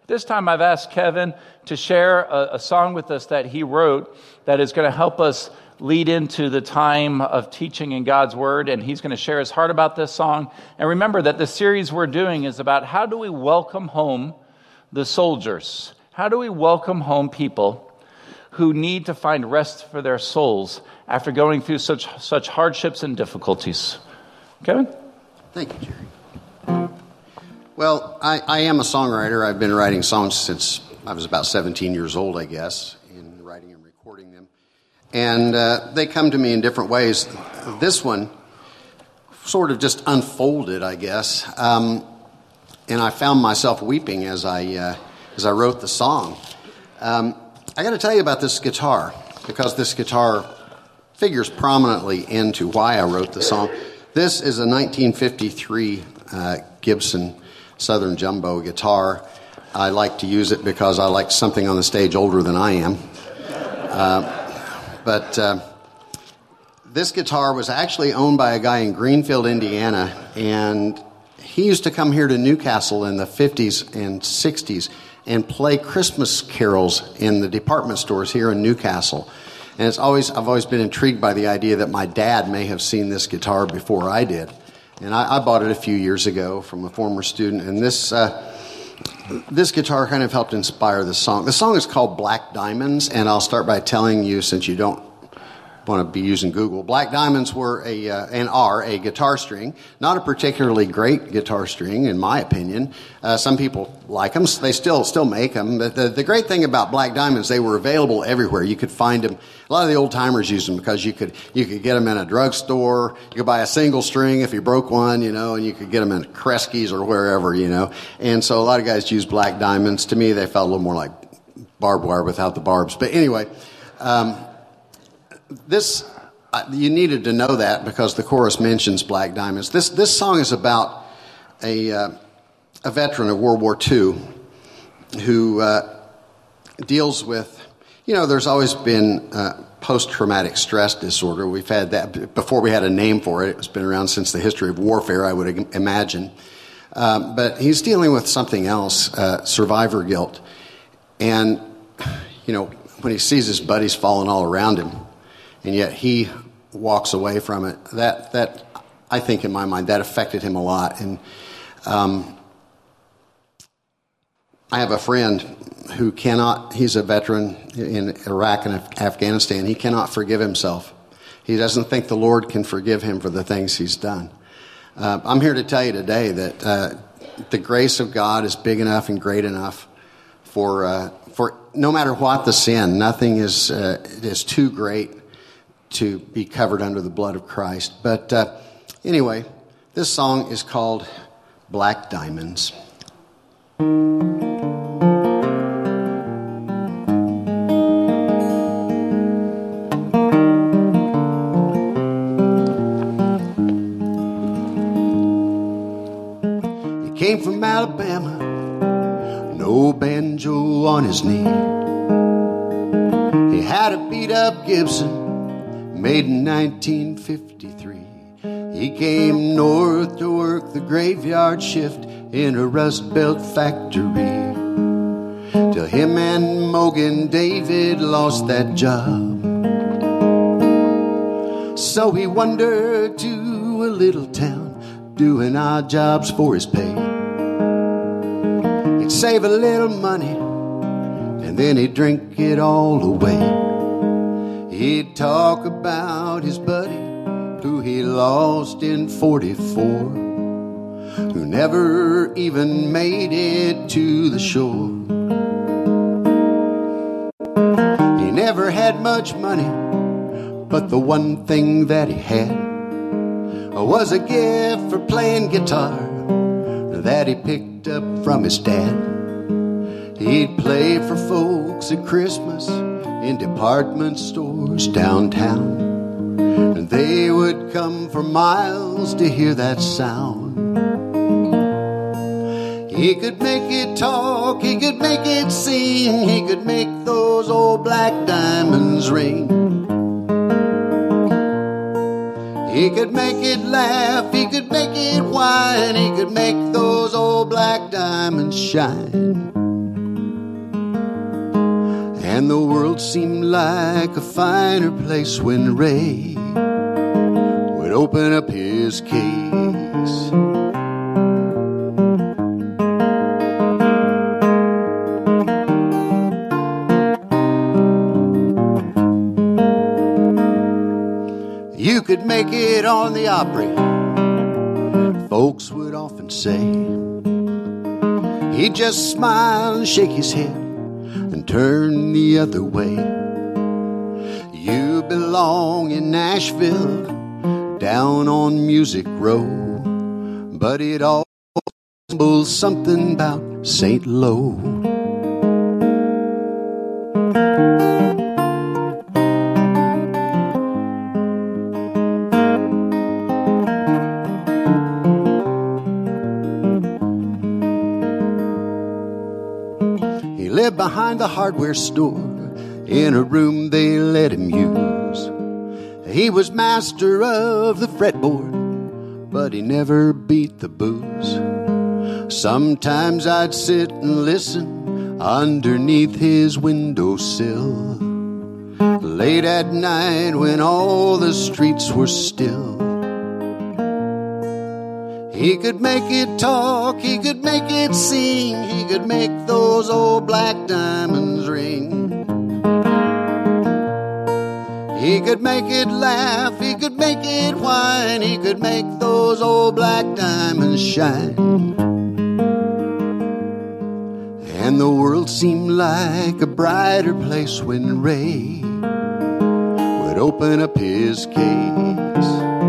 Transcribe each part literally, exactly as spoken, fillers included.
This time I've asked Kevin to share a, a song with us that he wrote that is going to help us lead into the time of teaching in God's Word, and he's going to share his heart about this song. And remember that the series we're doing is about how do we welcome home the soldiers? How do we welcome home people who need to find rest for their souls after going through such such hardships and difficulties? Kevin? Thank you, Jerry. Well, I, I am a songwriter. I've been writing songs since I was about seventeen years old, I guess, in writing and recording them. And uh, they come to me in different ways. This one sort of just unfolded, I guess. Um, and I found myself weeping as I uh, as I wrote the song. Um, I got to tell you about this guitar, because this guitar figures prominently into why I wrote the song. This is a nineteen fifty-three uh, Gibson Southern Jumbo guitar. I like to use it because I like something on the stage older than I am. Uh, but uh, this guitar was actually owned by a guy in Greenfield, Indiana, and he used to come here to Newcastle in the fifties and sixties and play Christmas carols in the department stores here in Newcastle. And it's always I've always been intrigued by the idea that my dad may have seen this guitar before I did. And I, I bought it a few years ago from a former student, and this uh, this guitar kind of helped inspire the song. The song is called Black Diamonds, and I'll start by telling you, since you don't want to be using Google, Black Diamonds were a uh, and are a guitar string, not a particularly great guitar string, in my opinion. Uh, some people like them; they still still make them. But the, the great thing about Black Diamonds, they were available everywhere. You could find them. A lot of the old timers used them because you could you could get them in a drugstore. You could buy a single string if you broke one, you know, and you could get them in Kresge's or wherever, you know. And so a lot of guys use Black Diamonds. To me, they felt a little more like barbed wire without the barbs. But anyway. Um, This, uh, you needed to know that because the chorus mentions Black Diamonds. This this song is about a uh, a veteran of World War Two who uh, deals with, you know, there's always been uh, post-traumatic stress disorder. We've had that before we had a name for it. It's been around since the history of warfare, I would imagine. Um, but he's dealing with something else, uh, survivor guilt. And, you know, when he sees his buddies falling all around him, and yet he walks away from it. That, that I think in my mind, that affected him a lot. And um, I have a friend who cannot, he's a veteran in Iraq and Afghanistan. He cannot forgive himself. He doesn't think the Lord can forgive him for the things he's done. Uh, I'm here to tell you today that uh, the grace of God is big enough and great enough for, uh, for no matter what the sin, nothing is, uh, is too great to be covered under the blood of Christ. But uh, anyway, this song is called Black Diamonds. He came from Alabama, no banjo on his knee. He had a beat-up Gibson made in nineteen fifty-three. He came north to work the graveyard shift in a Rust Belt factory, till him and Mogan David lost that job. So he wandered to a little town, doing odd jobs for his pay. He'd save a little money, and then he'd drink it all away. He'd talk about his buddy who he lost in forty-four, who never even made it to the shore. He never had much money, but the one thing that he had was a gift for playing guitar that he picked up from his dad. He'd play for folks at Christmas in department stores downtown, and they would come for miles to hear that sound. He could make it talk, he could make it sing, he could make those old black diamonds ring. He could make it laugh, he could make it whine, he could make those old black diamonds shine. And the world seemed like a finer place when Ray would open up his case. You could make it on the Opry, folks would often say. He'd just smile and shake his head and turn the other way. You belong in Nashville, down on Music Row, but it all resembles something about Saint Lo. Behind the hardware store, in a room they let him use. He was master of the fretboard, but he never beat the booze. Sometimes I'd sit and listen underneath his windowsill, late at night when all the streets were still. He could make it talk, he could make it sing, he could make those old black diamonds ring. He could make it laugh, he could make it whine, he could make those old black diamonds shine. And the world seemed like a brighter place when Ray would open up his case.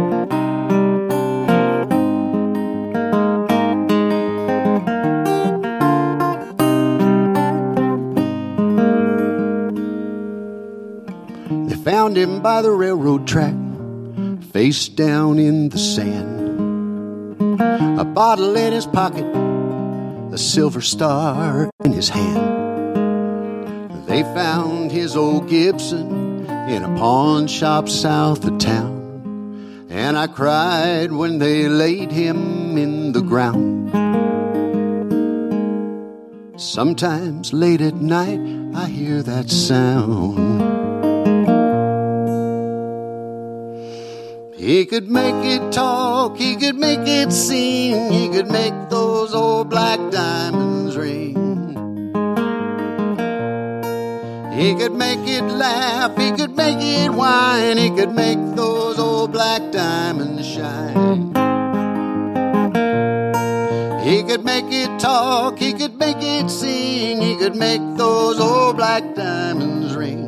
Found him by the railroad track, face down in the sand, a bottle in his pocket, a silver star in his hand. They found his old Gibson in a pawn shop south of town, and I cried when they laid him in the ground. Sometimes late at night I hear that sound. He could make it talk, he could make it sing, he could make those old black diamonds ring. He could make it laugh, he could make it whine, he could make those old black diamonds shine. He could make it talk, he could make it sing, he could make those old black diamonds ring.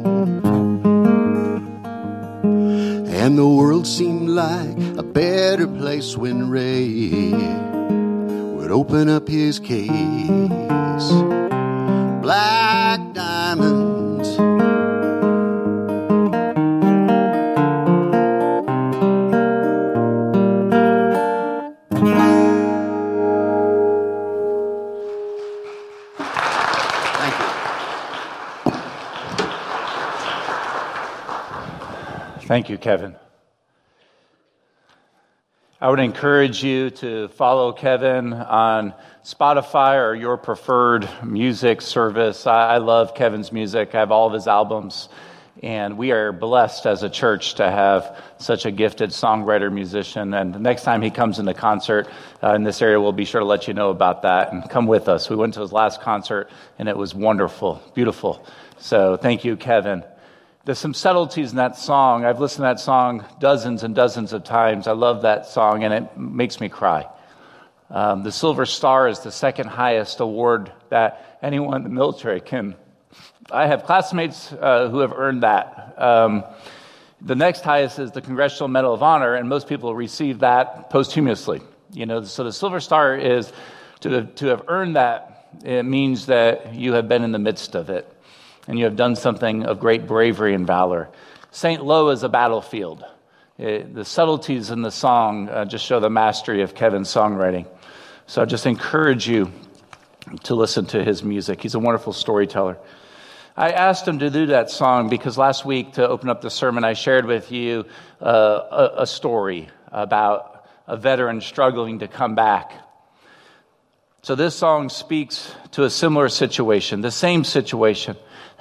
And the world seemed like a better place when Ray would open up his case. Black diamonds. Thank you. Thank you, Kevin. I would encourage you to follow Kevin on Spotify or your preferred music service. I, I love Kevin's music. I have all of his albums, and we are blessed as a church to have such a gifted songwriter, musician. And the next time he comes into concert uh, in this area, we'll be sure to let you know about that, and come with us. We went to his last concert, and it was wonderful, beautiful. So thank you, Kevin. There's some subtleties in that song. I've listened to that song dozens and dozens of times. I love that song, and it makes me cry. Um, the Silver Star is the second highest award that anyone in the military can. I have classmates uh, who have earned that. Um, the next highest is the Congressional Medal of Honor, and most people receive that posthumously. You know, so the Silver Star is to to have earned that. It means that you have been in the midst of it, and you have done something of great bravery and valor. Saint Lo is a battlefield. It, the subtleties in the song uh, just show the mastery of Kevin's songwriting. So I just encourage you to listen to his music. He's a wonderful storyteller. I asked him to do that song because last week, to open up the sermon, I shared with you uh, a, a story about a veteran struggling to come back. So this song speaks to a similar situation, the same situation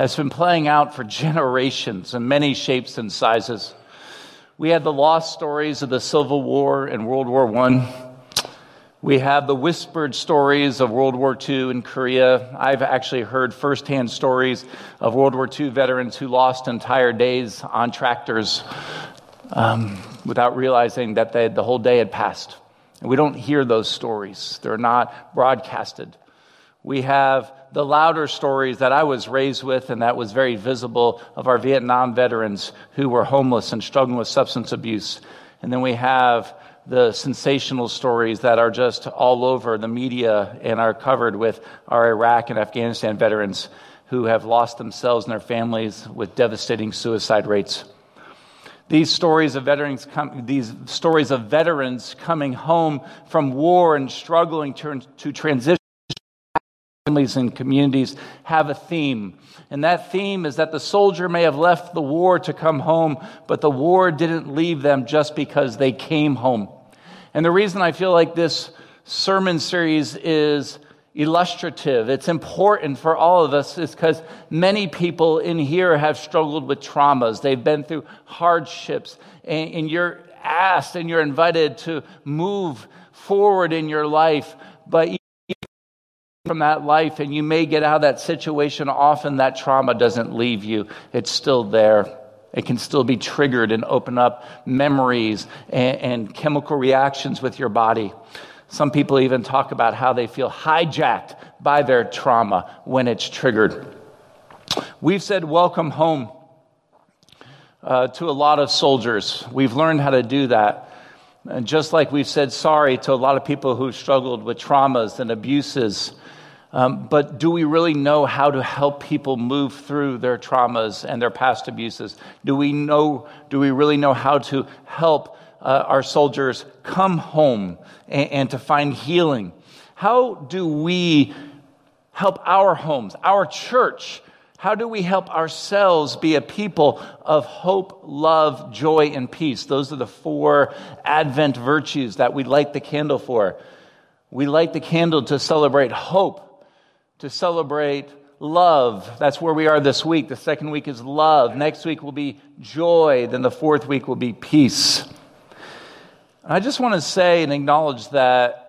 has been playing out for generations in many shapes and sizes. We had the lost stories of the Civil War and World War One. We have the whispered stories of World War Two in Korea. I've actually heard firsthand stories of World War Two veterans who lost entire days on tractors um, without realizing that they, the whole day had passed. And we don't hear those stories. They're not broadcasted. We have the louder stories that I was raised with and that was very visible of our Vietnam veterans who were homeless and struggling with substance abuse. And then we have the sensational stories that are just all over the media and are covered with our Iraq and Afghanistan veterans who have lost themselves and their families with devastating suicide rates. These stories of veterans, com- these stories of veterans coming home from war and struggling to, to transition families and communities have a theme. And that theme is that the soldier may have left the war to come home, but the war didn't leave them just because they came home. And the reason I feel like this sermon series is illustrative, it's important for all of us, is because many people in here have struggled with traumas. They've been through hardships, and, and you're asked and you're invited to move forward in your life, but from that life, and you may get out of that situation, often that trauma doesn't leave you. It's still there. It can still be triggered and open up memories and, and chemical reactions with your body. Some people even talk about how they feel hijacked by their trauma when it's triggered. We've said welcome home uh, to a lot of soldiers. We've learned how to do that. And just like we've said sorry to a lot of people who struggled with traumas and abuses. Um, but do we really know how to help people move through their traumas and their past abuses? Do we know, do we really know how to help uh, our soldiers come home and, and to find healing? How do we help our homes, our church? How do we help ourselves be a people of hope, love, joy, and peace? Those are the four Advent virtues that we light the candle for. We light the candle to celebrate hope, to celebrate love. That's where we are this week. The second week is love. Next week will be joy. Then the fourth week will be peace. I just want to say and acknowledge that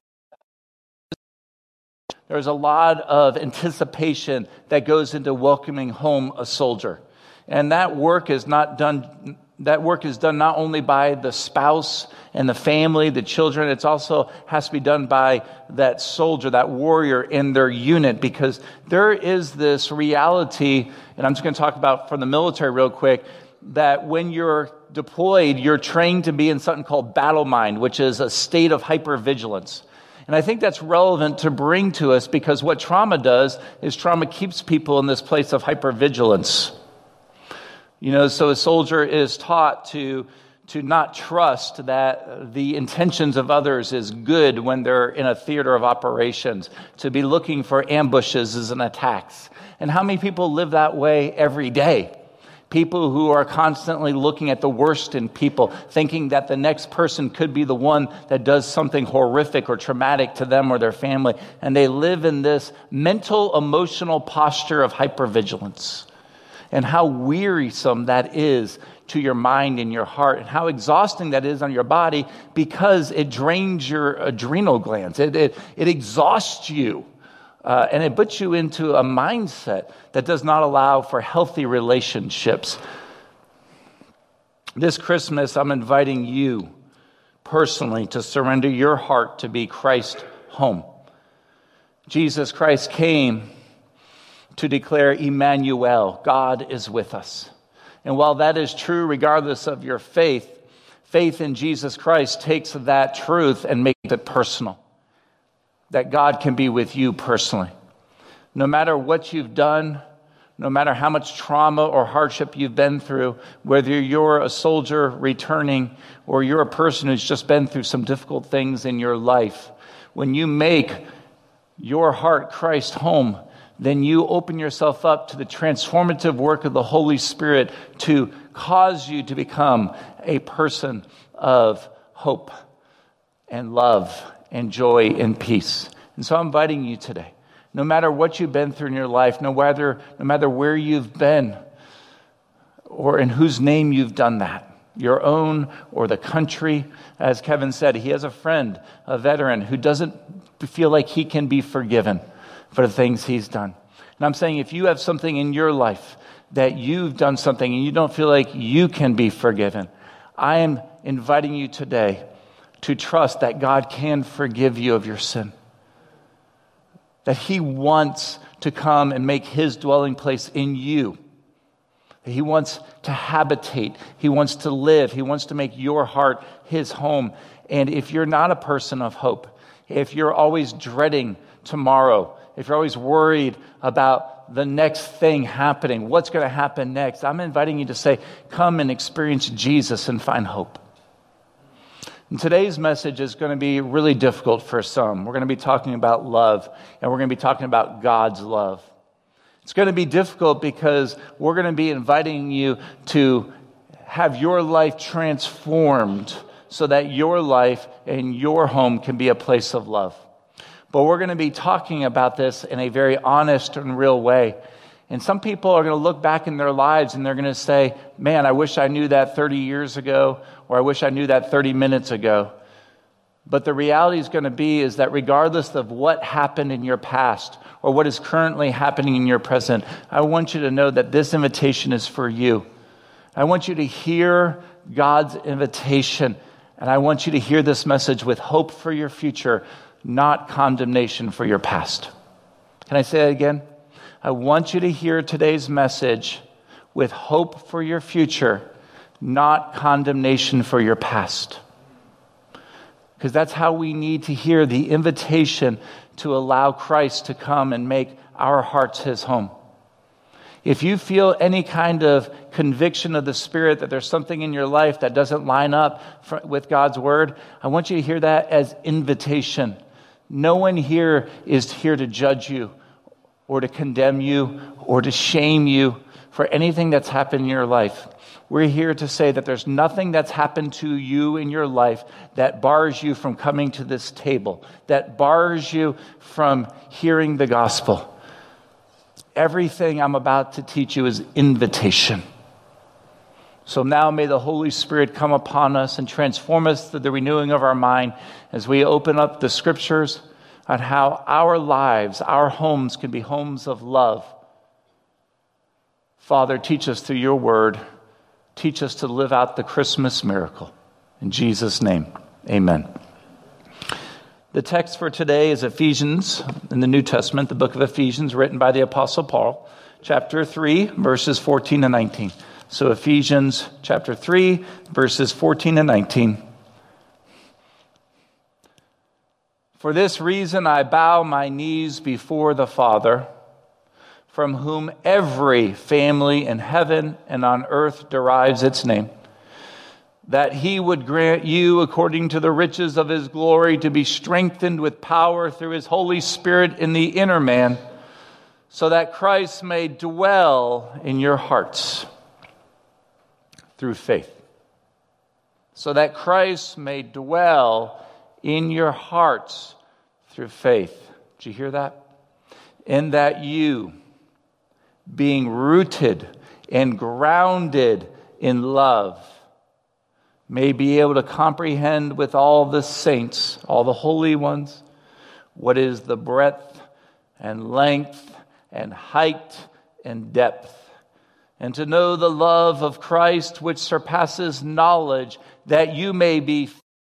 there's a lot of anticipation that goes into welcoming home a soldier. And that work is not done That work is done not only by the spouse and the family, the children, it also has to be done by that soldier, that warrior in their unit, because there is this reality, and I'm just going to talk about from the military real quick, that when you're deployed, you're trained to be in something called battle mind, which is a state of hypervigilance. And I think that's relevant to bring to us because what trauma does is trauma keeps people in this place of hypervigilance. You know, so a soldier is taught to, to not trust that the intentions of others is good when they're in a theater of operations, to be looking for ambushes and attacks. And how many people live that way every day? People who are constantly looking at the worst in people, thinking that the next person could be the one that does something horrific or traumatic to them or their family. And they live in this mental, emotional posture of hypervigilance. And how wearisome that is to your mind and your heart, and how exhausting that is on your body because it drains your adrenal glands. It, it, it exhausts you, uh, and it puts you into a mindset that does not allow for healthy relationships. This Christmas, I'm inviting you personally to surrender your heart to be Christ's home. Jesus Christ came to declare Emmanuel, God is with us. And while that is true regardless of your faith, faith in Jesus Christ takes that truth and makes it personal. That God can be with you personally. No matter what you've done, no matter how much trauma or hardship you've been through, whether you're a soldier returning or you're a person who's just been through some difficult things in your life, when you make your heart Christ home, then you open yourself up to the transformative work of the Holy Spirit to cause you to become a person of hope and love and joy and peace. And so I'm inviting you today No matter what you've been through in your life, no matter, no matter where you've been or in whose name you've done that, your own or the country. As Kevin said, he has a friend, a veteran, who doesn't feel like he can be forgiven for the things he's done. And I'm saying if you have something in your life that you've done something and you don't feel like you can be forgiven, I am inviting you today to trust that God can forgive you of your sin. That he wants to come and make his dwelling place in you. He wants to habitate. He wants to live. He wants to make your heart his home. And if you're not a person of hope, if you're always dreading tomorrow, if you're always worried about the next thing happening, what's going to happen next, I'm inviting you to say, come and experience Jesus and find hope. And today's message is going to be really difficult for some. We're going to be talking about love, and we're going to be talking about God's love. It's going to be difficult because we're going to be inviting you to have your life transformed so that your life and your home can be a place of love. But we're going to be talking about this in a very honest and real way. And some people are going to look back in their lives and they're going to say, man, I wish I knew that thirty years ago, or I wish I knew that thirty minutes ago. But the reality is going to be is that regardless of what happened in your past or what is currently happening in your present, I want you to know that this invitation is for you. I want you to hear God's invitation, and I want you to hear this message with hope for your future, not condemnation for your past. Can I say that again? I want you to hear today's message with hope for your future, not condemnation for your past. Because that's how we need to hear the invitation to allow Christ to come and make our hearts his home. If you feel any kind of conviction of the Spirit that there's something in your life that doesn't line up for, with God's word, I want you to hear that as invitation. No one here is here to judge you or to condemn you or to shame you for anything that's happened in your life. We're here to say that there's nothing that's happened to you in your life that bars you from coming to this table, that bars you from hearing the gospel. Everything I'm about to teach you is invitation. So now may the Holy Spirit come upon us and transform us through the renewing of our mind as we open up the scriptures on how our lives, our homes can be homes of love. Father, teach us through your word. Teach us to live out the Christmas miracle. In Jesus' name, amen. The text for today is Ephesians in the New Testament, the book of Ephesians, written by the Apostle Paul, chapter three, verses fourteen and nineteen. So Ephesians chapter three, verses fourteen and nineteen. For this reason I bow my knees before the Father, from whom every family in heaven and on earth derives its name, that he would grant you, according to the riches of his glory, to be strengthened with power through his Holy Spirit in the inner man, so that Christ may dwell in your hearts through faith. So that Christ may dwell in your hearts through faith. Did you hear that? In that you, being rooted and grounded in love, may be able to comprehend with all the saints, all the holy ones, what is the breadth and length and height and depth, and to know the love of Christ which surpasses knowledge, that you may be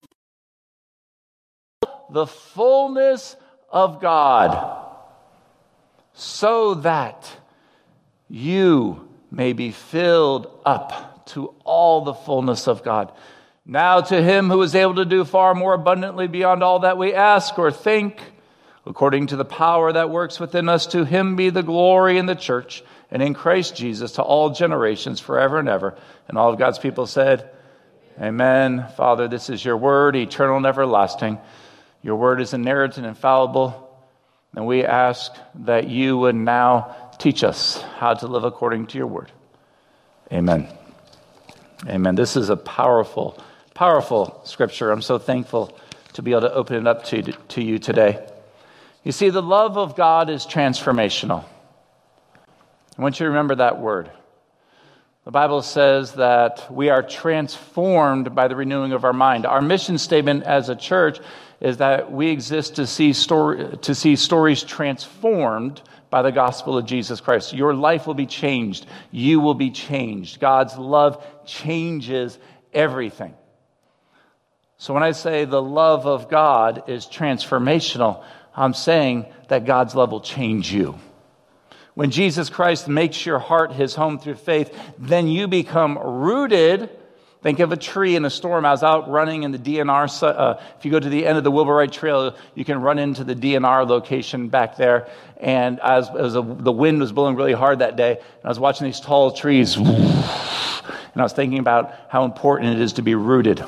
the fullness of God, so that you may be filled up to all the fullness of God. Now to him who is able to do far more abundantly beyond all that we ask or think, according to the power that works within us, to him be the glory in the church and in Christ Jesus to all generations forever and ever. And all of God's people said, amen. Father, this is your word, eternal and everlasting. Your word is inerrant and infallible. And we ask that you would now teach us how to live according to your word. Amen. Amen. This is a powerful, powerful scripture. I'm so thankful to be able to open it up to, to you today. You see, the love of God is transformational. I want you to remember that word. The Bible says that we are transformed by the renewing of our mind. Our mission statement as a church is that we exist to see story, to see stories transformed by the gospel of Jesus Christ. Your life will be changed. You will be changed. God's love changes everything. So when I say the love of God is transformational, I'm saying that God's love will change you. When Jesus Christ makes your heart his home through faith, then you become rooted. Think of a tree in a storm. I was out running in the D N R. Uh, if you go to the end of the Wilbur-Wright Trail, you can run into the D N R location back there. And as, as a, the wind was blowing really hard that day, and I was watching these tall trees, and I was thinking about how important it is to be rooted.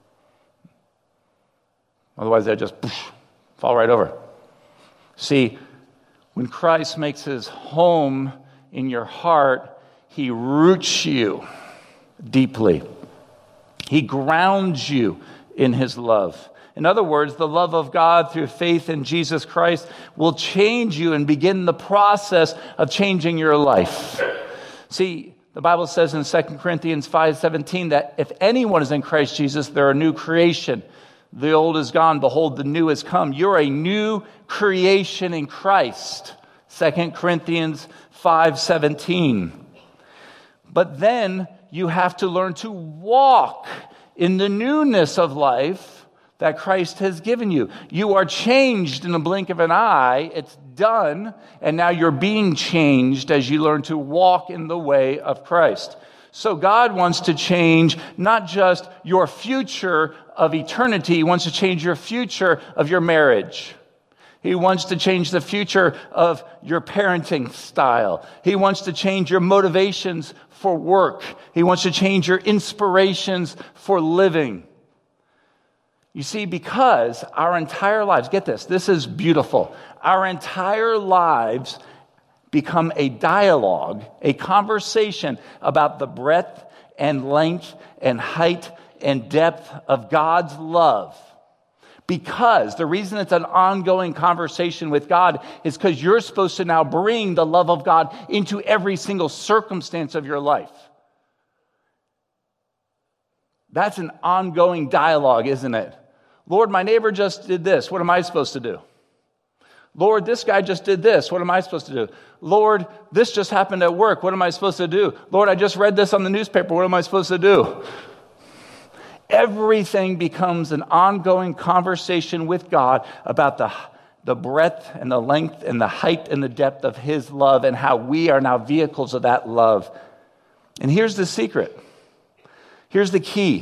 Otherwise, they'll just fall right over. See, when Christ makes his home in your heart, he roots you deeply. He grounds you in his love. In other words, the love of God through faith in Jesus Christ will change you and begin the process of changing your life. See, the Bible says in Second Corinthians five seventeen that if anyone is in Christ Jesus, they're a new creation. The old is gone, behold, the new has come. You're a new creation in Christ. Second Corinthians five seventeen. But then you have to learn to walk in the newness of life that Christ has given you. You are changed in the blink of an eye. It's done. And now you're being changed as you learn to walk in the way of Christ. So God wants to change not just your future of eternity. He wants to change your future of your marriage. He wants to change the future of your parenting style. He wants to change your motivations for work. He wants to change your inspirations for living. You see, because our entire lives, get this, this is beautiful. Our entire lives become a dialogue, a conversation about the breadth and length and height and depth of God's love. Because the reason it's an ongoing conversation with God is because you're supposed to now bring the love of God into every single circumstance of your life. That's an ongoing dialogue, isn't it? Lord, my neighbor just did this. What am I supposed to do? Lord, this guy just did this. What am I supposed to do? Lord, this just happened at work. What am I supposed to do? Lord, I just read this on the newspaper. What am I supposed to do? Everything becomes an ongoing conversation with God about the, the breadth and the length and the height and the depth of his love and how we are now vehicles of that love. And here's the secret. Here's the key.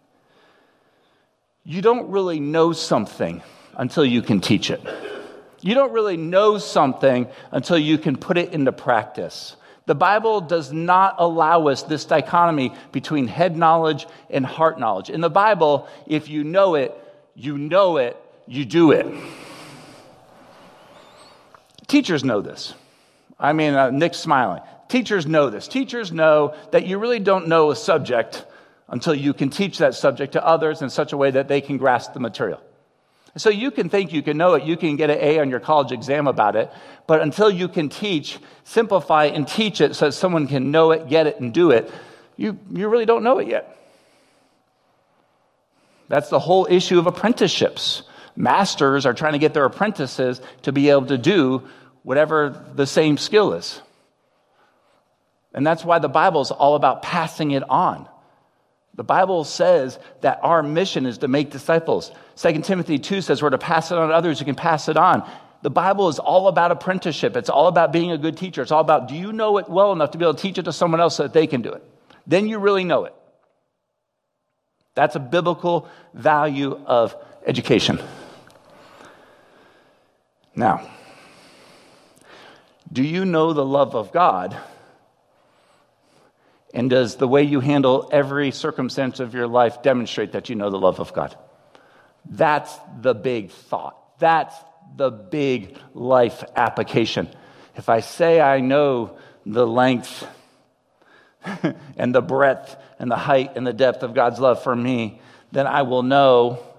You don't really know something until you can teach it. You don't really know something until you can put it into practice. The Bible does not allow us this dichotomy between head knowledge and heart knowledge. In the Bible, if you know it, you know it, you do it. Teachers know this. I mean, uh, Nick's smiling. Teachers know this. Teachers know that you really don't know a subject until you can teach that subject to others in such a way that they can grasp the material. So you can think you can know it, you can get an A on your college exam about it, but until you can teach, simplify, and teach it so that someone can know it, get it, and do it, you, you really don't know it yet. That's the whole issue of apprenticeships. Masters are trying to get their apprentices to be able to do whatever the same skill is. And that's why the Bible is all about passing it on. The Bible says that our mission is to make disciples. Second Timothy two says we're to pass it on to others who can pass it on. The Bible is all about apprenticeship. It's all about being a good teacher. It's all about, do you know it well enough to be able to teach it to someone else so that they can do it? Then you really know it. That's a biblical value of education. Now, do you know the love of God? And does the way you handle every circumstance of your life demonstrate that you know the love of God? That's the big thought. That's the big life application. If I say I know the length and the breadth and the height and the depth of God's love for me, then I will know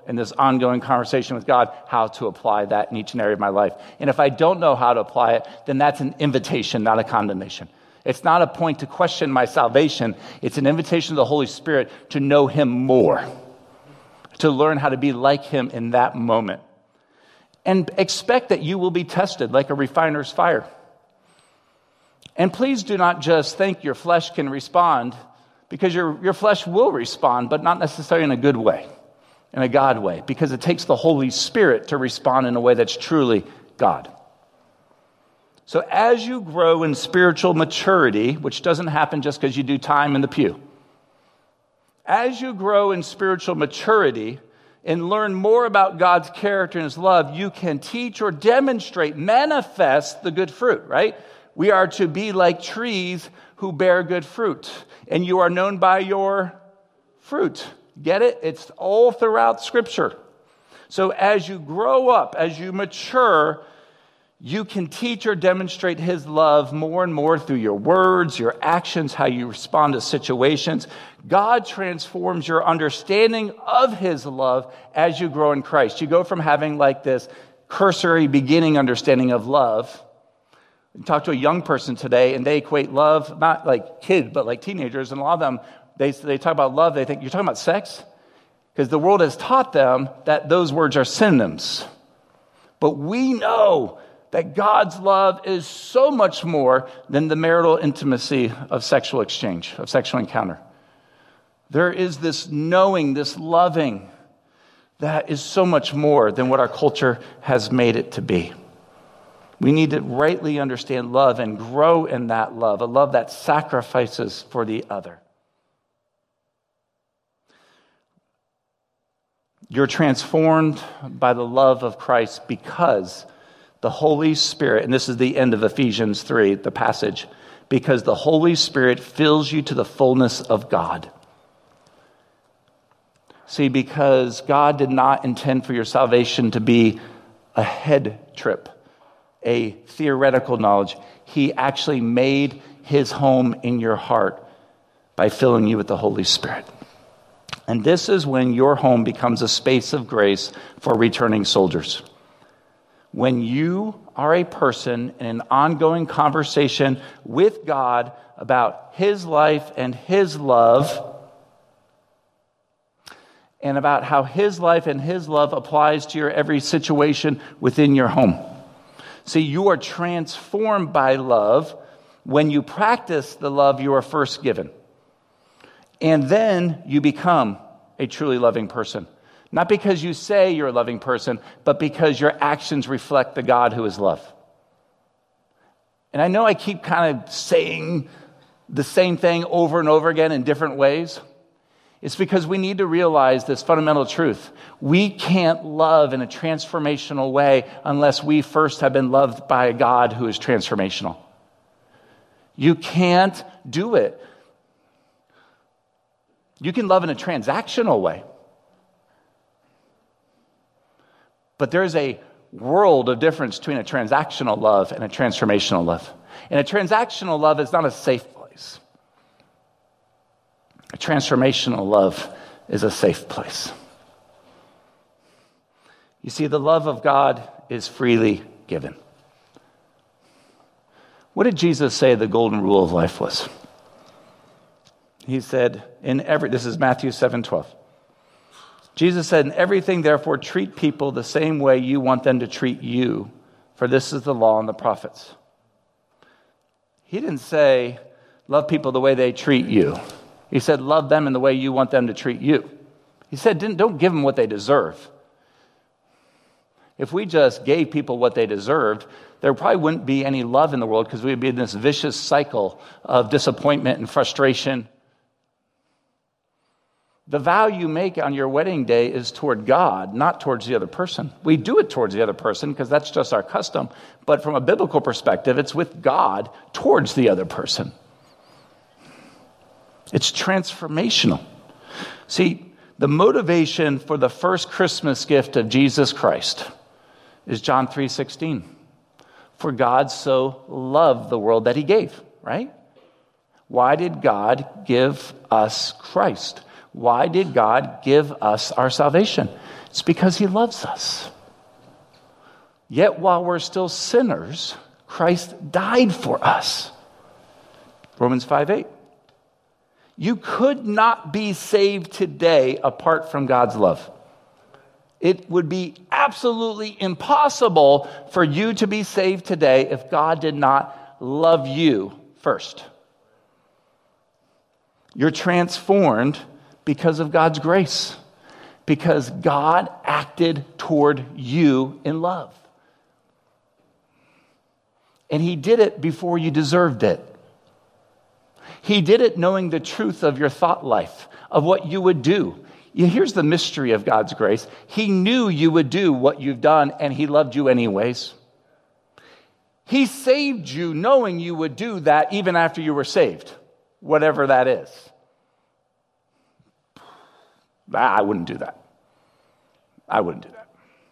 in this ongoing conversation with God how to apply that in each and every of my life. And if I don't know how to apply it, then that's an invitation, not a condemnation. It's not a point to question my salvation. It's an invitation to the Holy Spirit to know him more, to learn how to be like him in that moment. And expect that you will be tested like a refiner's fire. And please do not just think your flesh can respond, because your, your flesh will respond, but not necessarily in a good way, in a God way, because it takes the Holy Spirit to respond in a way that's truly God. So as you grow in spiritual maturity, which doesn't happen just because you do time in the pew, as you grow in spiritual maturity and learn more about God's character and his love, you can teach or demonstrate, manifest the good fruit, right? We are to be like trees who bear good fruit, and you are known by your fruit. Get it? It's all throughout Scripture. So as you grow up, as you mature, you can teach or demonstrate his love more and more through your words, your actions, how you respond to situations. God transforms your understanding of his love as you grow in Christ. You go from having like this cursory beginning understanding of love. You talk to a young person today, and they equate love, not like kids, but like teenagers, and a lot of them, they, they talk about love, they think, you're talking about sex? Because the world has taught them that those words are synonyms. But we know that God's love is so much more than the marital intimacy of sexual exchange, of sexual encounter. There is this knowing, this loving, that is so much more than what our culture has made it to be. We need to rightly understand love and grow in that love, a love that sacrifices for the other. You're transformed by the love of Christ because the Holy Spirit, and this is the end of Ephesians three, the passage, because the Holy Spirit fills you to the fullness of God. See, because God did not intend for your salvation to be a head trip, a theoretical knowledge. He actually made his home in your heart by filling you with the Holy Spirit. And this is when your home becomes a space of grace for returning soldiers. When you are a person in an ongoing conversation with God about his life and his love, and about how his life and his love applies to your every situation within your home. See, you are transformed by love when you practice the love you are first given. And then you become a truly loving person. Not because you say you're a loving person, but because your actions reflect the God who is love. And I know I keep kind of saying the same thing over and over again in different ways. It's because we need to realize this fundamental truth. We can't love in a transformational way unless we first have been loved by a God who is transformational. You can't do it. You can love in a transactional way. But there's a world of difference between a transactional love and a transformational love. And a transactional love is not a safe place. A transformational love is a safe place. You see, the love of God is freely given. What did Jesus say the golden rule of life was? He said, in every, this is Matthew seven twelve. Jesus said, in everything, therefore, treat people the same way you want them to treat you, for this is the law and the prophets. He didn't say, love people the way they treat you. He said, love them in the way you want them to treat you. He said, don't give them what they deserve. If we just gave people what they deserved, there probably wouldn't be any love in the world because we'd be in this vicious cycle of disappointment and frustration. The vow you make on your wedding day is toward God, not towards the other person. We do it towards the other person because that's just our custom. But from a biblical perspective, it's with God towards the other person. It's transformational. See, the motivation for the first Christmas gift of Jesus Christ is John three sixteen. For God so loved the world that he gave, right? Why did God give us Christ? Why did God give us our salvation? It's because he loves us. Yet while we're still sinners, Christ died for us. Romans five eight. You could not be saved today apart from God's love. It would be absolutely impossible for you to be saved today if God did not love you first. You're transformed because of God's grace, because God acted toward you in love. And he did it before you deserved it. He did it knowing the truth of your thought life, of what you would do. Here's the mystery of God's grace. He knew you would do what you've done, and he loved you anyways. He saved you knowing you would do that even after you were saved, whatever that is. I wouldn't do that. I wouldn't do that.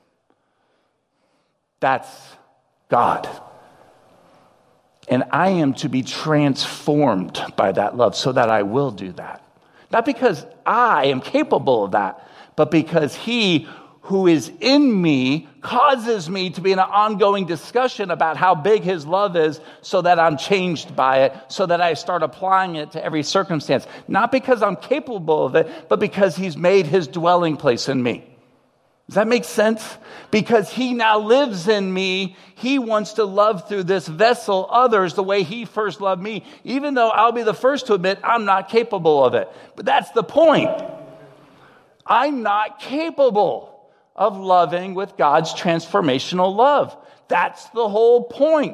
That's God. And I am to be transformed by that love so that I will do that. Not because I am capable of that, but because he who is in me causes me to be in an ongoing discussion about how big his love is so that I'm changed by it, so that I start applying it to every circumstance. Not because I'm capable of it, but because he's made his dwelling place in me. Does that make sense? Because he now lives in me, he wants to love through this vessel others the way he first loved me, even though I'll be the first to admit I'm not capable of it. But that's the point. I'm not capable of loving with God's transformational love. That's the whole point.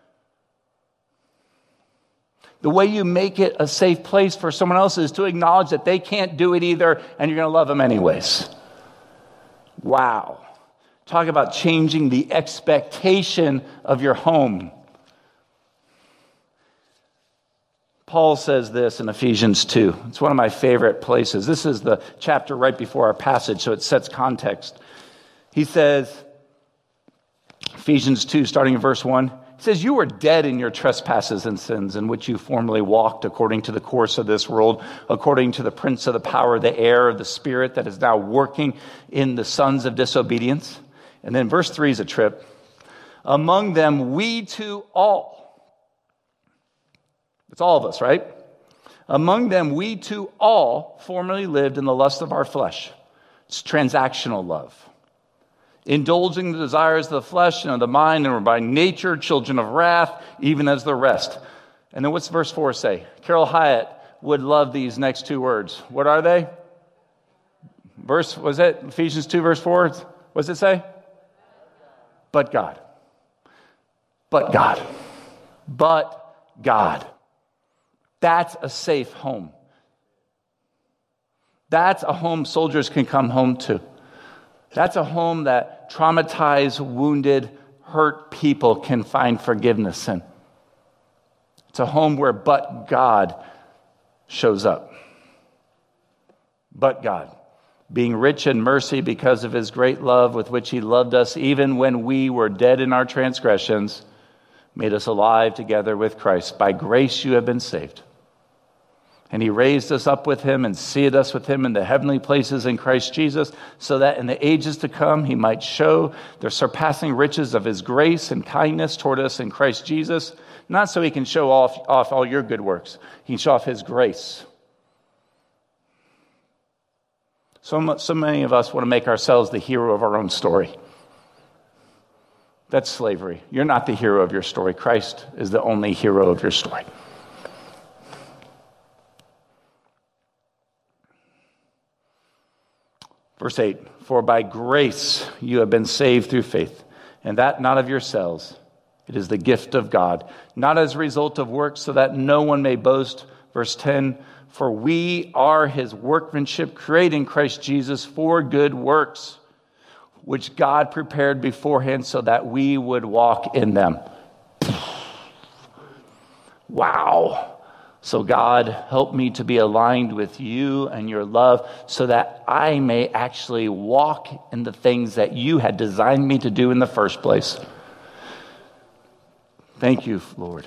The way you make it a safe place for someone else is to acknowledge that they can't do it either, and you're going to love them anyways. Wow. Talk about changing the expectation of your home. Paul says this in Ephesians two. It's one of my favorite places. This is the chapter right before our passage, so it sets context. He says, Ephesians two, starting in verse one, he says, you were dead in your trespasses and sins in which you formerly walked according to the course of this world, according to the prince of the power of the air, of the spirit that is now working in the sons of disobedience. And then verse three is a trip. Among them, we too all. It's all of us, right? Among them, we too all formerly lived in the lust of our flesh. It's transactional love. Indulging the desires of the flesh and of the mind, and were by nature children of wrath, even as the rest. And then what's verse four say? Carol Hyatt would love these next two words. What are they? Verse, was it Ephesians two, verse four? What does it say? But God. But God. But God. That's a safe home. That's a home soldiers can come home to. That's a home that traumatized, wounded, hurt people can find forgiveness in. It's a home where but God shows up. But God, being rich in mercy because of his great love with which he loved us, even when we were dead in our transgressions, made us alive together with Christ. By grace you have been saved. And he raised us up with him and seated us with him in the heavenly places in Christ Jesus, so that in the ages to come he might show the surpassing riches of his grace and kindness toward us in Christ Jesus. Not so he can show off, off all your good works. He can show off his grace. So, much, so many of us want to make ourselves the hero of our own story. That's slavery. You're not the hero of your story. Christ is the only hero of your story. Verse eight, for by grace you have been saved through faith, and that not of yourselves. It is the gift of God, not as a result of works, so that no one may boast. Verse ten, for we are his workmanship, created in Christ Jesus for good works, which God prepared beforehand so that we would walk in them. Wow. So God, help me to be aligned with you and your love so that I may actually walk in the things that you had designed me to do in the first place. Thank you, Lord.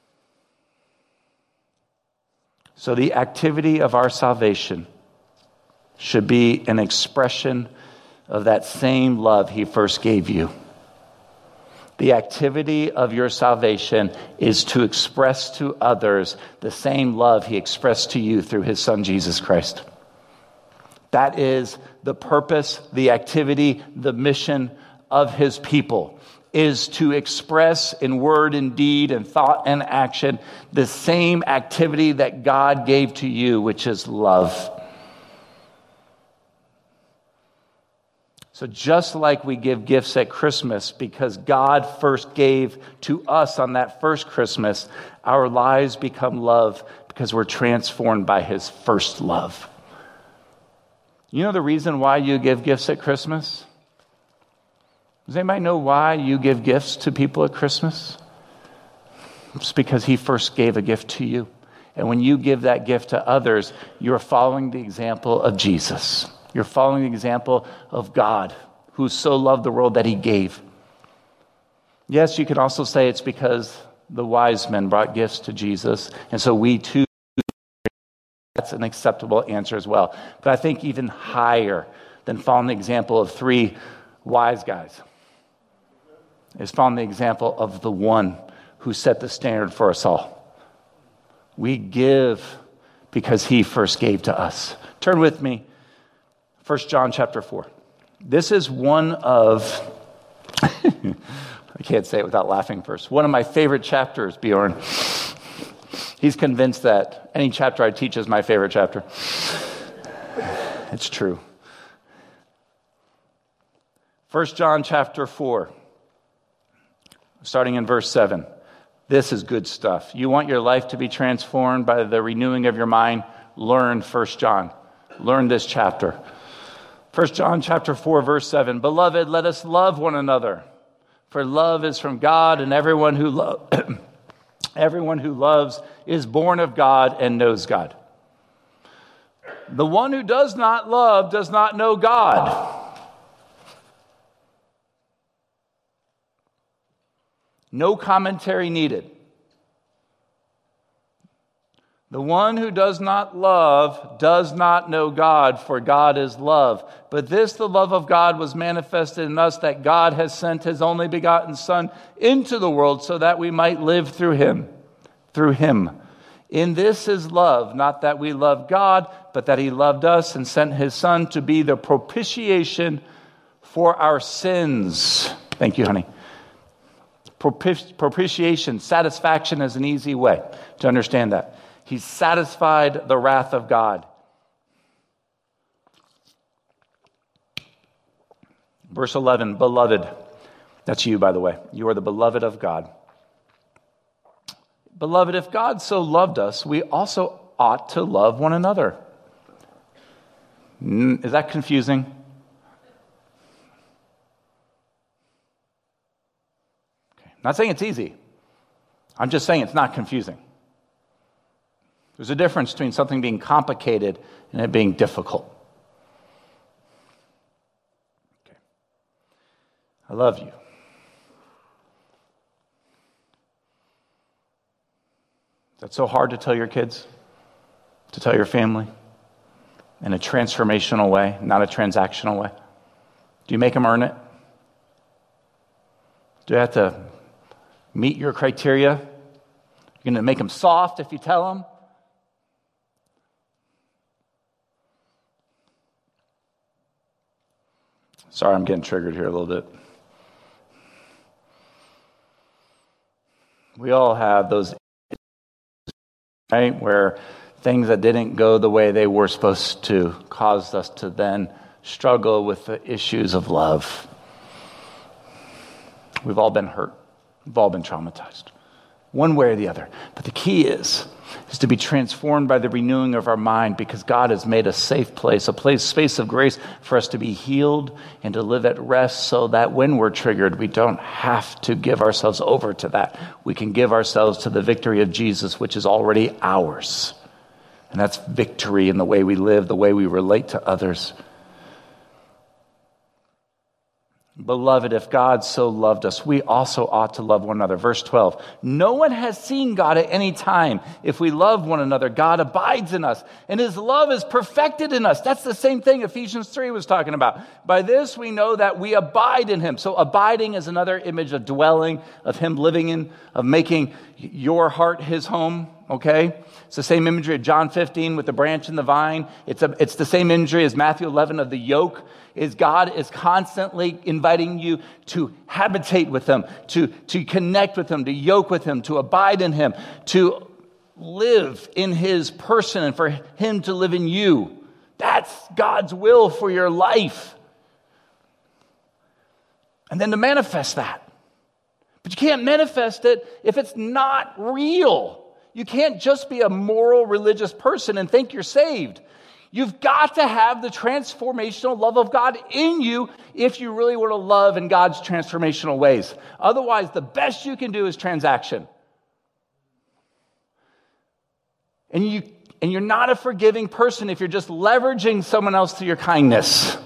So the activity of our salvation should be an expression of that same love he first gave you. The activity of your salvation is to express to others the same love he expressed to you through his son, Jesus Christ. That is the purpose, the activity, the mission of his people, is to express in word and deed and thought and action the same activity that God gave to you, which is love. So just like we give gifts at Christmas because God first gave to us on that first Christmas, our lives become love because we're transformed by his first love. You know the reason why you give gifts at Christmas? Does anybody know why you give gifts to people at Christmas? It's because he first gave a gift to you. And when you give that gift to others, you're following the example of Jesus. You're following the example of God, who so loved the world that he gave. Yes, you can also say it's because the wise men brought gifts to Jesus, and so we too, that's an acceptable answer as well. But I think even higher than following the example of three wise guys is following the example of the one who set the standard for us all. We give because he first gave to us. Turn with me. First John chapter four. This is one of, I can't say it without laughing first, one of my favorite chapters, Bjorn. He's convinced that any chapter I teach is my favorite chapter. It's true. First John chapter four, starting in verse seven. This is good stuff. You want your life to be transformed by the renewing of your mind? Learn First John. Learn this chapter. First John chapter four, verse seven. Beloved, let us love one another, for love is from God, and everyone who lo- everyone who loves is born of God and knows God. The one who does not love does not know God. No commentary needed. The one who does not love does not know God, for God is love. But this, the love of God, was manifested in us, that God has sent his only begotten Son into the world so that we might live through him. Through him. In this is love, not that we love God, but that he loved us and sent his Son to be the propitiation for our sins. Thank you, honey. Propici- propitiation, satisfaction is an easy way to understand that. He satisfied the wrath of God. Verse eleven, beloved. That's you, by the way. You are the beloved of God. Beloved, if God so loved us, we also ought to love one another. Is that confusing? Okay. I'm not saying it's easy. I'm just saying it's not confusing. There's a difference between something being complicated and it being difficult. Okay. I love you. That's so hard to tell your kids, to tell your family, in a transformational way, not a transactional way. Do you make them earn it? Do you have to meet your criteria? You're going to make them soft if you tell them? Sorry, I'm getting triggered here a little bit. We all have those, right, where things that didn't go the way they were supposed to caused us to then struggle with the issues of love. We've all been hurt. We've all been traumatized, one way or the other. But the key is, is to be transformed by the renewing of our mind, because God has made a safe place, a place, space of grace for us to be healed and to live at rest, so that when we're triggered, we don't have to give ourselves over to that. We can give ourselves to the victory of Jesus, which is already ours. And that's victory in the way we live, the way we relate to others. Beloved, if God so loved us, we also ought to love one another. Verse twelve, no one has seen God at any time. If we love one another, God abides in us, and his love is perfected in us. That's the same thing Ephesians three was talking about. By this we know that we abide in him. So abiding is another image of dwelling, of him living in, of making your heart his home, okay? It's the same imagery of John fifteen with the branch and the vine. It's, a, it's the same imagery as Matthew eleven of the yoke. Is God is constantly inviting you to habitate with him, to, to connect with him, to yoke with him, to abide in him, to live in his person and for him to live in you. That's God's will for your life. And then to manifest that. But you can't manifest it if it's not real. You can't just be a moral religious person and think you're saved. You've got to have the transformational love of God in you if you really want to love in God's transformational ways. Otherwise, the best you can do is transaction. And, you, and you're not a forgiving person if you're just leveraging someone else through your kindness.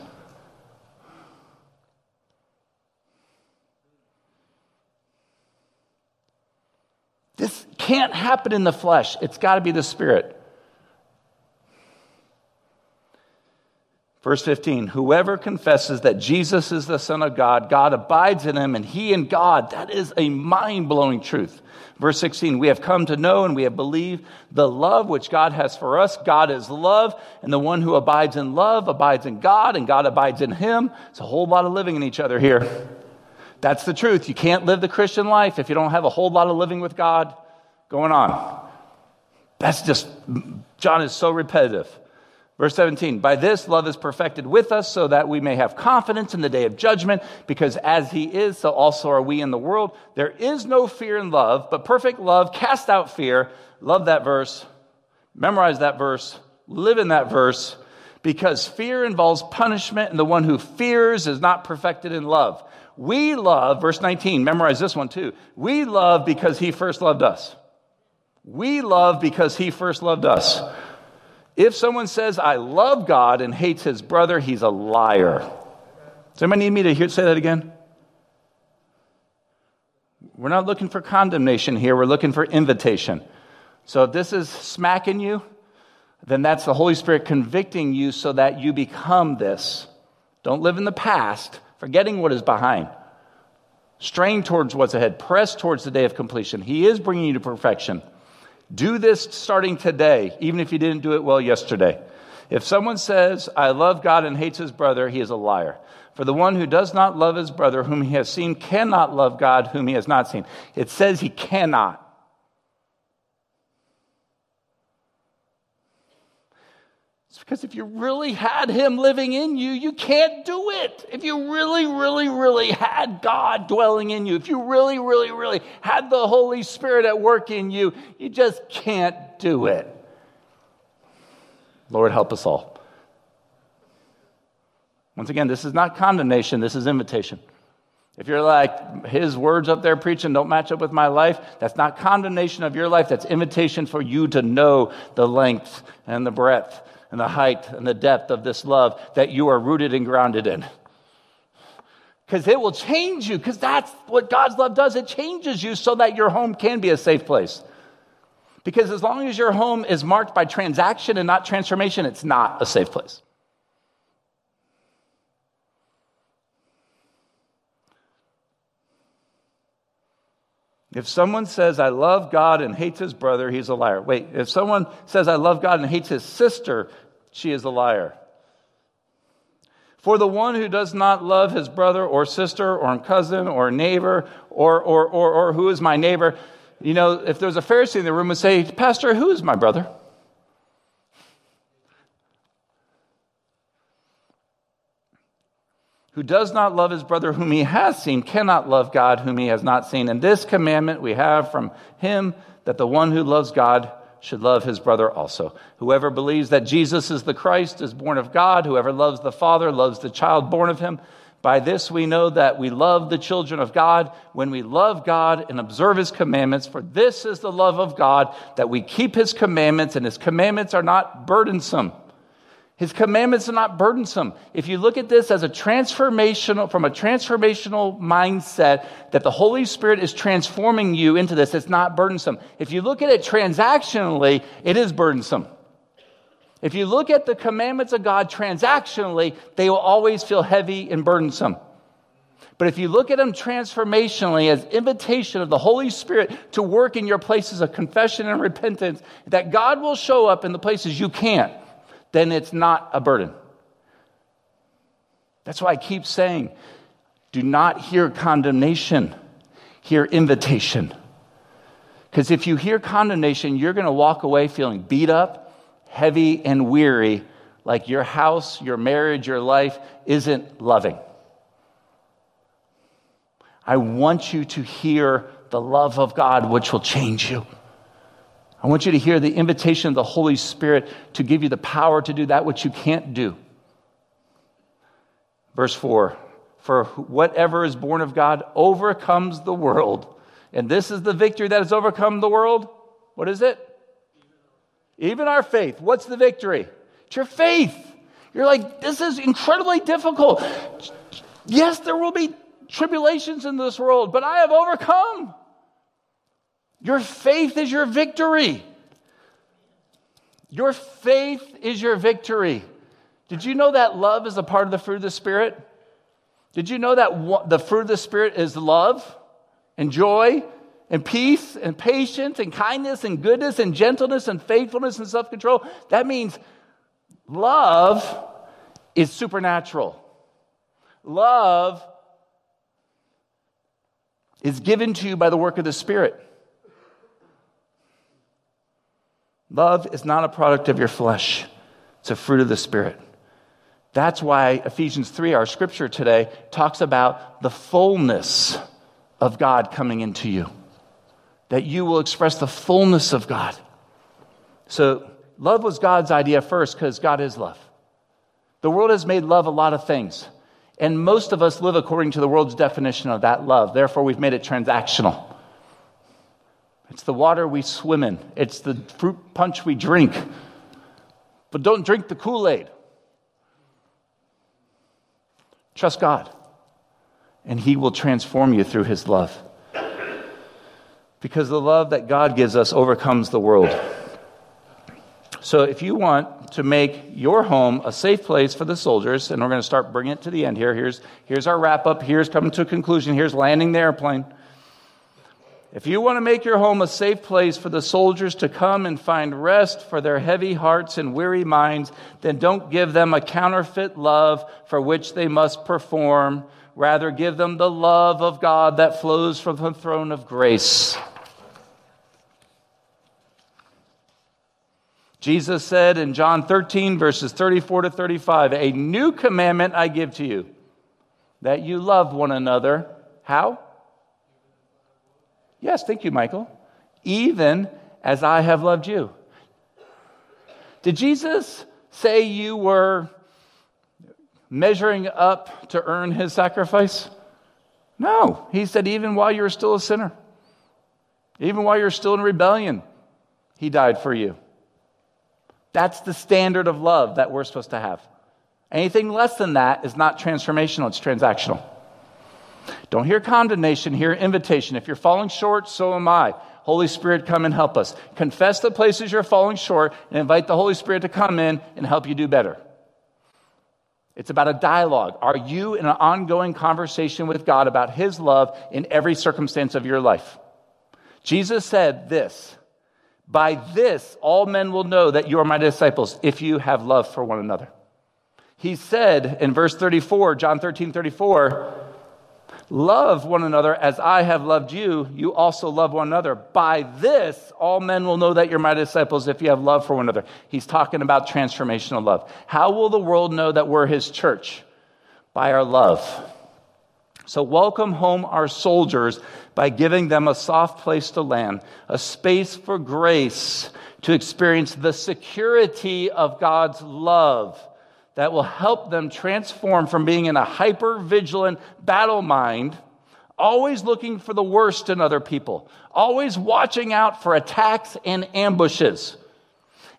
This can't happen in the flesh. It's got to be the Spirit. Verse fifteen, whoever confesses that Jesus is the Son of God, God abides in him, and he in God. That is a mind-blowing truth. Verse sixteen, we have come to know and we have believed the love which God has for us. God is love, and the one who abides in love abides in God, and God abides in him. It's a whole lot of living in each other here. That's the truth. You can't live the Christian life if you don't have a whole lot of living with God going on. That's just, John is so repetitive. Verse seventeen, by this love is perfected with us so that we may have confidence in the day of judgment, because as he is, so also are we in the world. There is no fear in love, but perfect love casts out fear. Love that verse. Memorize that verse. Live in that verse, because fear involves punishment, and the one who fears is not perfected in love. We love, verse nineteen, memorize this one too. We love because he first loved us. We love because he first loved us. If someone says, I love God and hates his brother, he's a liar. Does anybody need me to hear, say that again? We're not looking for condemnation here. We're looking for invitation. So if this is smacking you, then that's the Holy Spirit convicting you so that you become this. Don't live in the past, forgetting what is behind. Strain towards what's ahead. Press towards the day of completion. He is bringing you to perfection. Do this starting today, even if you didn't do it well yesterday. If someone says, I love God and hates his brother, he is a liar. For the one who does not love his brother whom he has seen cannot love God whom he has not seen. It says he cannot. It's because if you really had him living in you, you can't do it. If you really, really, really had God dwelling in you, if you really, really, really had the Holy Spirit at work in you, you just can't do it. Lord, help us all. Once again, this is not condemnation, this is invitation. If you're like, his words up there preaching don't match up with my life, that's not condemnation of your life, that's invitation for you to know the length and the breadth and the height and the depth of this love that you are rooted and grounded in. Because it will change you, because that's what God's love does. It changes you so that your home can be a safe place. Because as long as your home is marked by transaction and not transformation, it's not a safe place. If someone says, I love God and hates his brother, he's a liar. Wait, if someone says, I love God and hates his sister, she is a liar. For the one who does not love his brother or sister or cousin or neighbor or, or, or, or who is my neighbor, you know, if there's a Pharisee in the room would say, Pastor, who is my brother? Who does not love his brother whom he has seen cannot love God whom he has not seen. And this commandment we have from him, that the one who loves God should love his brother also. Whoever believes that Jesus is the Christ is born of God. Whoever loves the Father loves the child born of him. By this we know that we love the children of God, when we love God and observe his commandments. For this is the love of God, that we keep his commandments, and his commandments are not burdensome. His commandments are not burdensome. If you look at this as a transformational, from a transformational mindset, that the Holy Spirit is transforming you into this, it's not burdensome. If you look at it transactionally, it is burdensome. If you look at the commandments of God transactionally, they will always feel heavy and burdensome. But if you look at them transformationally as invitation of the Holy Spirit to work in your places of confession and repentance, that God will show up in the places you can't, then it's not a burden. That's why I keep saying, do not hear condemnation, hear invitation. Because if you hear condemnation, you're going to walk away feeling beat up, heavy, and weary, like your house, your marriage, your life isn't loving. I want you to hear the love of God, which will change you. I want you to hear the invitation of the Holy Spirit to give you the power to do that which you can't do. Verse four, for whatever is born of God overcomes the world. And this is the victory that has overcome the world. What is it? Even our faith. What's the victory? It's your faith. You're like, this is incredibly difficult. Yes, there will be tribulations in this world, but I have overcome. Your faith is your victory. Your faith is your victory. Did you know that love is a part of the fruit of the Spirit? Did you know that the fruit of the Spirit is love and joy and peace and patience and kindness and goodness and gentleness and faithfulness and self-control? That means love is supernatural. Love is given to you by the work of the Spirit. Love is not a product of your flesh. It's a fruit of the Spirit. That's why Ephesians three, our scripture today, talks about the fullness of God coming into you. That you will express the fullness of God. So love was God's idea first because God is love. The world has made love a lot of things. And most of us live according to the world's definition of that love. Therefore, we've made it transactional. It's the water we swim in. It's the fruit punch we drink. But don't drink the Kool-Aid. Trust God. And He will transform you through His love. Because the love that God gives us overcomes the world. So if you want to make your home a safe place for the soldiers, and we're going to start bringing it to the end here. Here's, here's our wrap-up. Here's coming to a conclusion. Here's landing the airplane. If you want to make your home a safe place for the soldiers to come and find rest for their heavy hearts and weary minds, then don't give them a counterfeit love for which they must perform. Rather, give them the love of God that flows from the throne of grace. Jesus said in John thirteen, verses thirty-four to thirty-five, a new commandment I give to you, that you love one another. How? Yes, thank you, Michael. Even as I have loved you. Did Jesus say you were measuring up to earn His sacrifice? No. He said even while you were still a sinner, even while you're still in rebellion, He died for you. That's the standard of love that we're supposed to have. Anything less than that is not transformational, it's transactional. Don't hear condemnation, hear invitation. If you're falling short, so am I. Holy Spirit, come and help us. Confess the places you're falling short and invite the Holy Spirit to come in and help you do better. It's about a dialogue. Are you in an ongoing conversation with God about His love in every circumstance of your life? Jesus said this, by this all men will know that you are my disciples if you have love for one another. He said in verse thirty-four, John thirteen, thirty-four, love one another as I have loved you, you also love one another. By this, all men will know that you're my disciples if you have love for one another. He's talking about transformational love. How will the world know that we're His church? By our love. So welcome home our soldiers by giving them a soft place to land, a space for grace to experience the security of God's love that will help them transform from being in a hyper-vigilant battle mind, always looking for the worst in other people, always watching out for attacks and ambushes,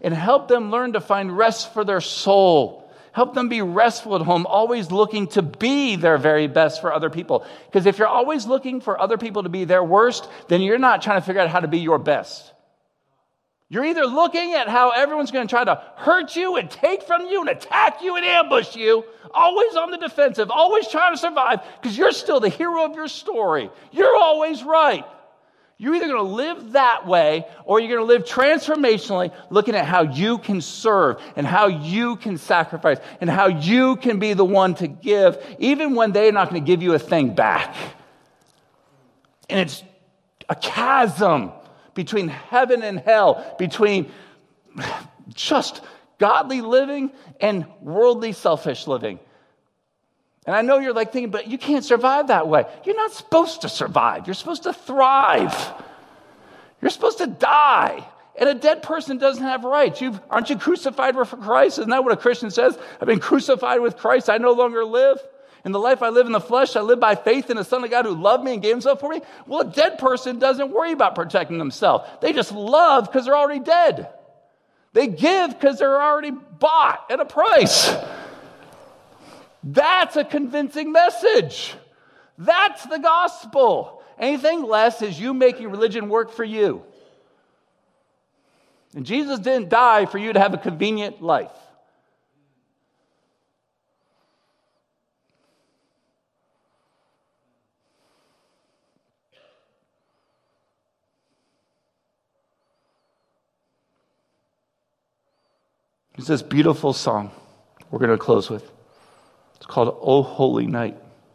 and help them learn to find rest for their soul. Help them be restful at home, always looking to be their very best for other people. Because if you're always looking for other people to be their worst, then you're not trying to figure out how to be your best. You're either looking at how everyone's going to try to hurt you and take from you and attack you and ambush you, always on the defensive, always trying to survive, because you're still the hero of your story. You're always right. You're either going to live that way or you're going to live transformationally, looking at how you can serve and how you can sacrifice and how you can be the one to give, even when they're not going to give you a thing back. And it's a chasm between heaven and hell, between just godly living and worldly selfish living. And I know you're like thinking, but you can't survive that way. You're not supposed to survive. You're supposed to thrive. You're supposed to die. And a dead person doesn't have rights. You've, aren't you crucified for Christ? Isn't that what a Christian says? I've been crucified with Christ. I no longer live. In the life I live in the flesh, I live by faith in the Son of God who loved me and gave himself for me. Well, a dead person doesn't worry about protecting themselves. They just love because they're already dead. They give because they're already bought at a price. That's a convincing message. That's the gospel. Anything less is you making religion work for you. And Jesus didn't die for you to have a convenient life. It's this beautiful song we're going to close with. It's called "O Holy Night."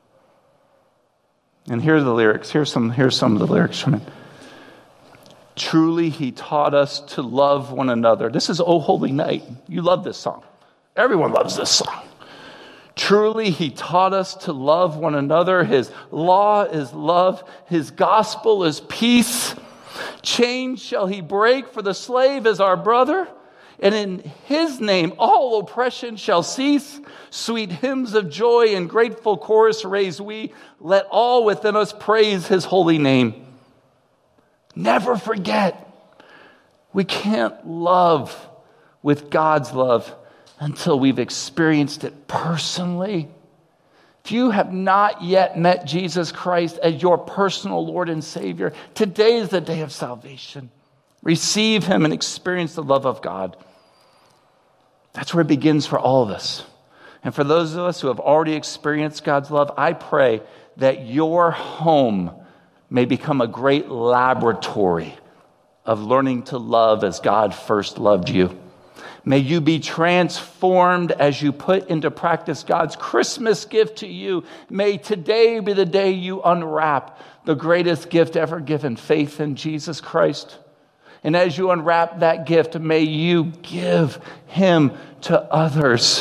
And here are the lyrics. Here's some, here's some of the lyrics from it. Truly he taught us to love one another. This is "O Holy Night." You love this song. Everyone loves this song. Truly he taught us to love one another. His law is love. His gospel is peace. Chains shall he break, for the slave is our brother. And in his name all oppression shall cease. Sweet hymns of joy and grateful chorus raise we. Let all within us praise his holy name. Never forget, we can't love with God's love until we've experienced it personally. If you have not yet met Jesus Christ as your personal Lord and Savior, today is the day of salvation. Receive him and experience the love of God. That's where it begins for all of us. And for those of us who have already experienced God's love, I pray that your home may become a great laboratory of learning to love as God first loved you. May you be transformed as you put into practice God's Christmas gift to you. May today be the day you unwrap the greatest gift ever given, faith in Jesus Christ. And as you unwrap that gift, may you give him to others.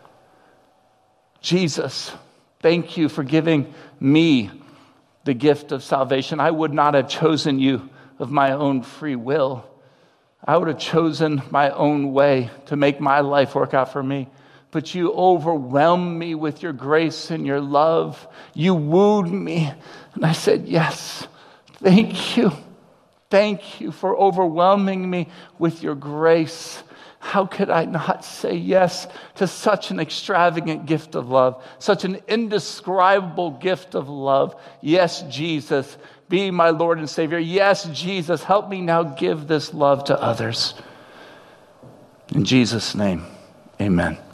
Jesus, thank you for giving me the gift of salvation. I would not have chosen you of my own free will. I would have chosen my own way to make my life work out for me. But you overwhelmed me with your grace and your love. You wooed me. And I said, yes, thank you. Thank you for overwhelming me with your grace. How could I not say yes to such an extravagant gift of love, such an indescribable gift of love? Yes, Jesus, be my Lord and Savior. Yes, Jesus, help me now give this love to others. In Jesus' name, amen.